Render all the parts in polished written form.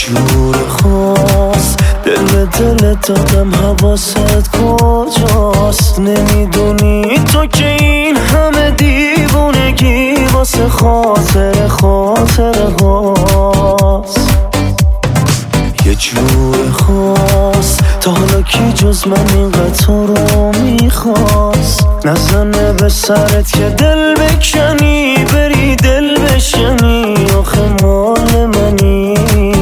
جور خاص دل به دل دادم، حواست کجاست؟ نمیدونی تو که این همه دیوونگی واسه خاطر هاست. یه جور خاص تا حالا کی جز من اینقدر تو رو میخواست؟ نزنه به سرت که دل بکنی، بری دل بشنی، آخه مال منی.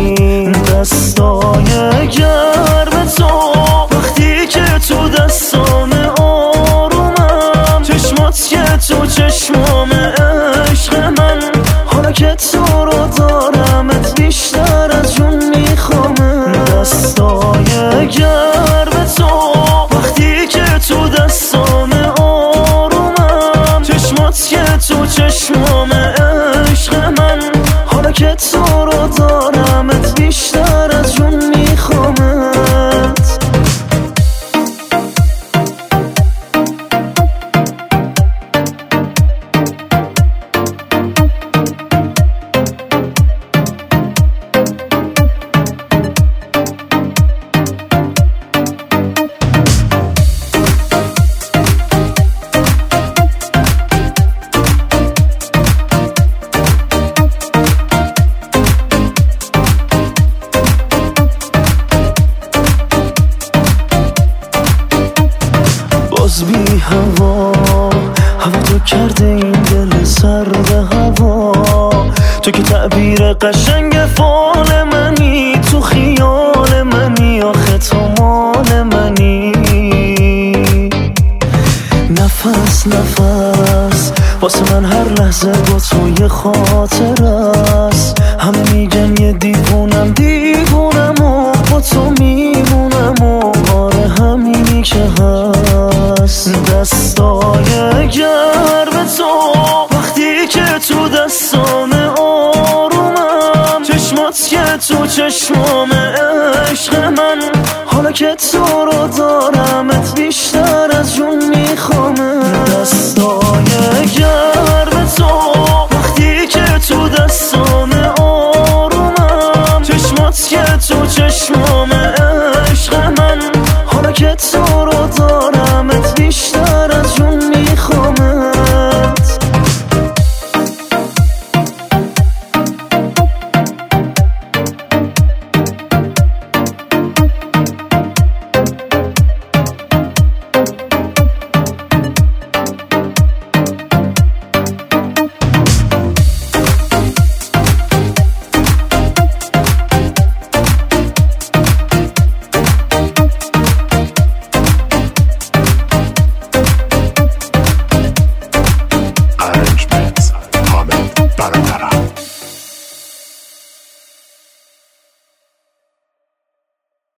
دستای گرم تو وقتی که تو دستام آرومم، چشمات که تو چشمام عشق من، حالا که تو رو دارمت بیشتر از جون میخوامه. دستای گرم تو وقتی که تو دستام آرومم، چشمات که تو چشمام عشق من، حالا که تو رو دارمت بیشتر از جون میخوامت. باز بی هوا تو کرده این دل سرد هوا. تو که تعبیر قشنگ فال منی، تو خیال منی، آخه تو مال منی. نفس واسه من هر لحظه با تو یه خاطر است. همه میگن یه دیوونم و با تو میمونم و آره همینی که هست. دستای گرم تو وقتی که تو دستام آرومم، چشمات که تو چشمام عشق من، حالا که تو رو دارمت بیشتر از جون میخوامه.